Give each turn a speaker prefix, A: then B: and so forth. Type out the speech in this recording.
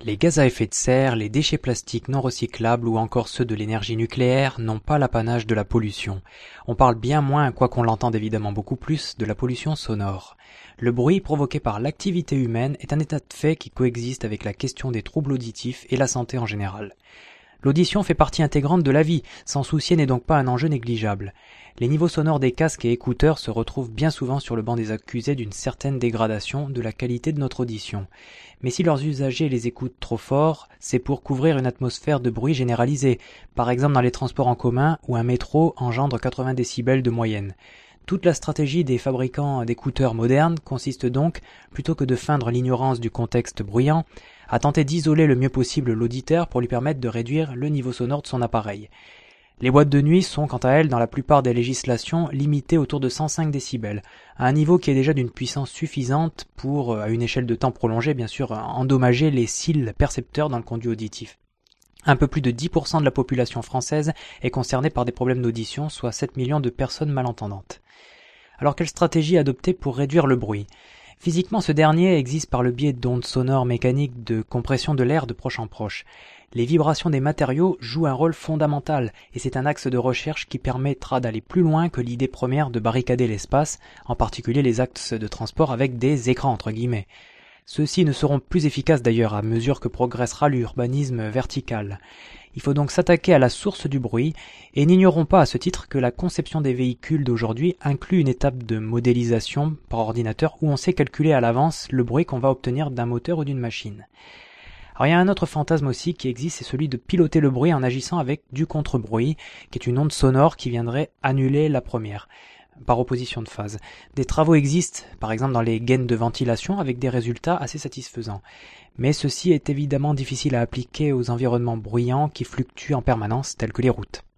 A: Les gaz à effet de serre, les déchets plastiques non recyclables ou encore ceux de l'énergie nucléaire n'ont pas l'apanage de la pollution. On parle bien moins, quoiqu'on l'entende évidemment beaucoup plus, de la pollution sonore. Le bruit provoqué par l'activité humaine est un état de fait qui coexiste avec la question des troubles auditifs et la santé en général. L'audition fait partie intégrante de la vie, s'en soucier n'est donc pas un enjeu négligeable. Les niveaux sonores des casques et écouteurs se retrouvent bien souvent sur le banc des accusés d'une certaine dégradation de la qualité de notre audition. Mais si leurs usagers les écoutent trop fort, c'est pour couvrir une atmosphère de bruit généralisée, par exemple dans les transports en commun où un métro engendre 80 décibels de moyenne. Toute la stratégie des fabricants d'écouteurs modernes consiste donc, plutôt que de feindre l'ignorance du contexte bruyant, à tenter d'isoler le mieux possible l'auditeur pour lui permettre de réduire le niveau sonore de son appareil. Les boîtes de nuit sont quant à elles, dans la plupart des législations, limitées autour de 105 décibels, à un niveau qui est déjà d'une puissance suffisante pour, à une échelle de temps prolongée bien sûr, endommager les cils percepteurs dans le conduit auditif. Un peu plus de 10% de la population française est concernée par des problèmes d'audition, soit 7 millions de personnes malentendantes. Alors quelle stratégie adopter pour réduire le bruit ? Physiquement, ce dernier existe par le biais d'ondes sonores mécaniques de compression de l'air de proche en proche. Les vibrations des matériaux jouent un rôle fondamental et c'est un axe de recherche qui permettra d'aller plus loin que l'idée première de barricader l'espace, en particulier les axes de transport avec des écrans entre guillemets. Ceux-ci ne seront plus efficaces d'ailleurs à mesure que progressera l'urbanisme vertical. Il faut donc s'attaquer à la source du bruit, et n'ignorons pas à ce titre que la conception des véhicules d'aujourd'hui inclut une étape de modélisation par ordinateur où on sait calculer à l'avance le bruit qu'on va obtenir d'un moteur ou d'une machine. Alors il y a un autre fantasme aussi qui existe, c'est celui de piloter le bruit en agissant avec du contre-bruit, qui est une onde sonore qui viendrait annuler la première, par opposition de phase. Des travaux existent, par exemple dans les gaines de ventilation, avec des résultats assez satisfaisants. Mais ceci est évidemment difficile à appliquer aux environnements bruyants qui fluctuent en permanence, tels que les routes.